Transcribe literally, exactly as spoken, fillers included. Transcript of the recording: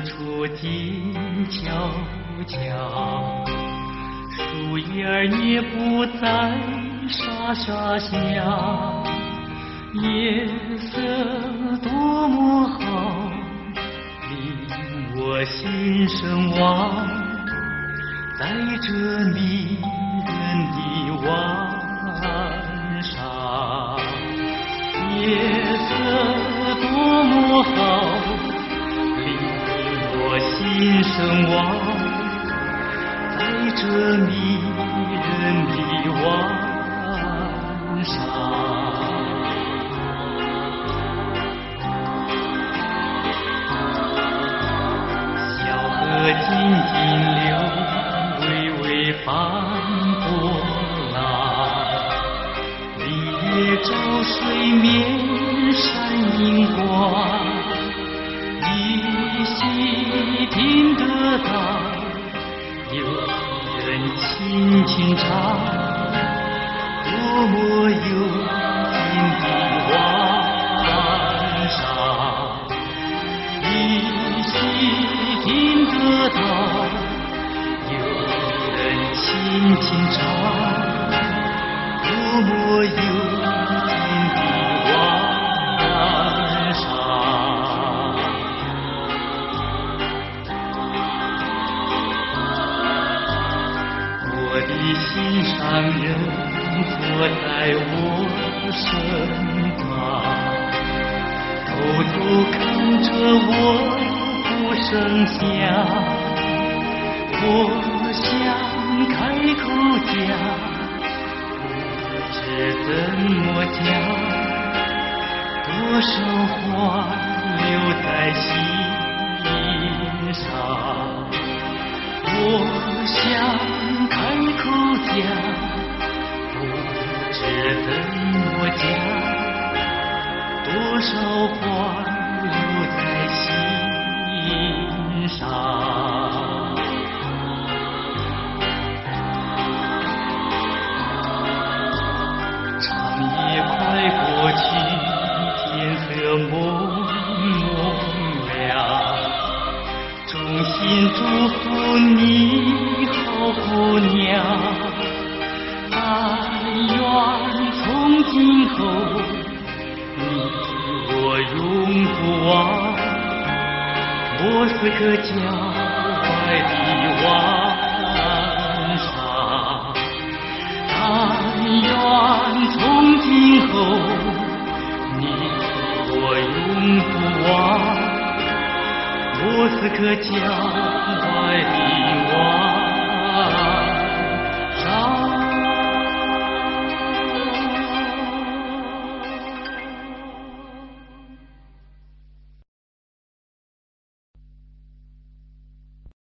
处静悄悄，树叶儿也不再沙沙响，夜色多么好，令我心神往，在这迷人的晚上，夜色多么好，令我心神往，在这迷人的晚上。静静流，微微翻波浪，绿叶照水面闪银光，依稀听得到有人轻轻唱，多么幽静的晚上，依稀听得到有人轻轻唱，多么幽静的晚上。我的心上人坐在我身旁，偷偷看着我不声响，我想开口讲，不知怎么讲，多少话留在心上。我想开口讲，不知怎么讲，多少话留在心上。长夜快过去，天色蒙蒙亮，衷心祝福你好姑娘，但愿从今后你我永不忘莫斯科郊外的晚上，但愿从今后你我永不忘莫斯科郊外的晚